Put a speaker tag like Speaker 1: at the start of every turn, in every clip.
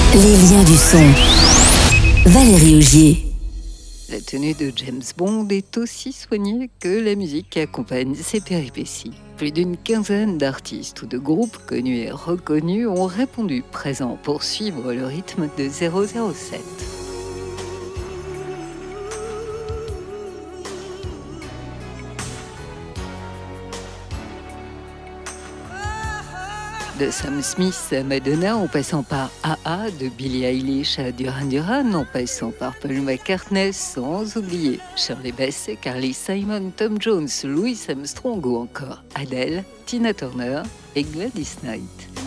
Speaker 1: Les liens du son. Valérie Augier.
Speaker 2: La tenue de James Bond est aussi soignée que la musique qui accompagne ses péripéties. Plus d'une quinzaine d'artistes ou de groupes connus et reconnus ont répondu présents pour suivre le rythme de 007. De Sam Smith à Madonna, en passant par A.A., de Billie Eilish à Duran Duran, en passant par Paul McCartney, sans oublier Shirley Bassey, Carly Simon, Tom Jones, Louis Armstrong ou encore Adele, Tina Turner et Gladys Knight.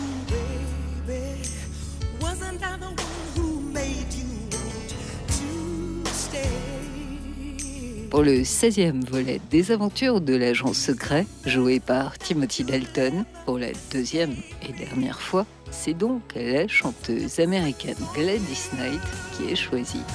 Speaker 2: Pour le 16e volet des aventures de l'agent secret, joué par Timothy Dalton, pour la deuxième et dernière fois, c'est donc la chanteuse américaine Gladys Knight qui est choisie.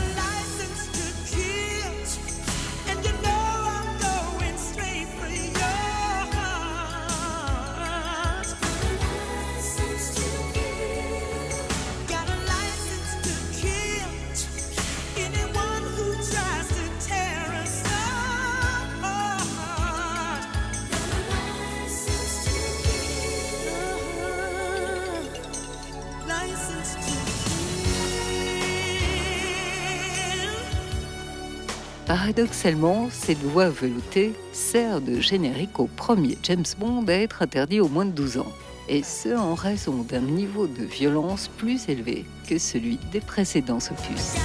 Speaker 2: Paradoxalement, cette voix veloutée sert de générique au premier James Bond à être interdit aux moins de 12 ans. Et ce, en raison d'un niveau de violence plus élevé que celui des précédents opus.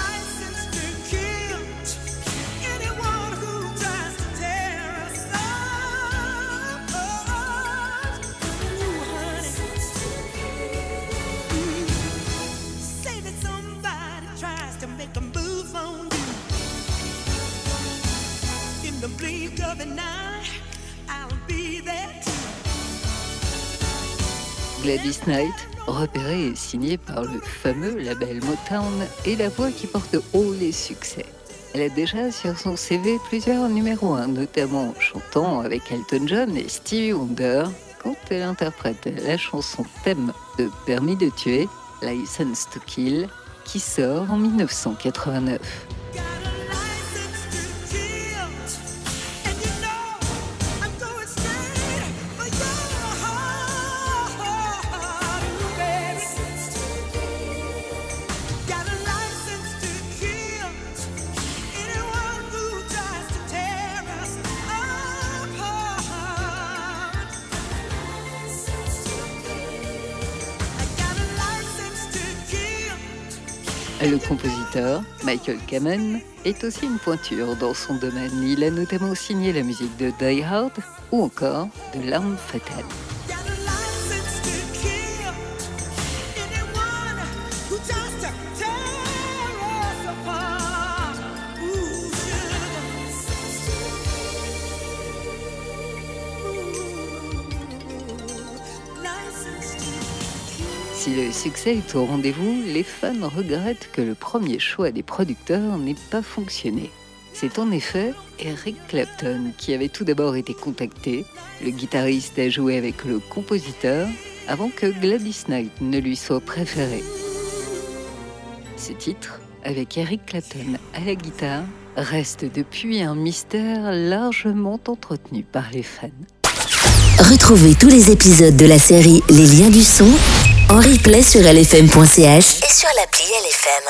Speaker 2: Gladys Knight, repérée et signée par le fameux label Motown, est la voix qui porte haut les succès. Elle a déjà sur son CV plusieurs numéros 1, notamment chantant avec Elton John et Stevie Wonder, quand elle interprète la chanson thème de Permis de tuer, License to Kill, qui sort en 1989. Le compositeur, Michael Kamen, est aussi une pointure dans son domaine. Il a notamment signé la musique de Die Hard ou encore de L'Arme Fatale. Si le succès est au rendez-vous, les fans regrettent que le premier choix des producteurs n'ait pas fonctionné. C'est en effet Eric Clapton qui avait tout d'abord été contacté. Le guitariste a joué avec le compositeur avant que Gladys Knight ne lui soit préféré. Ce titre, avec Eric Clapton à la guitare, reste depuis un mystère largement entretenu par les fans.
Speaker 1: Retrouvez tous les épisodes de la série Les liens du son en replay sur lfm.ch et sur l'appli LFM.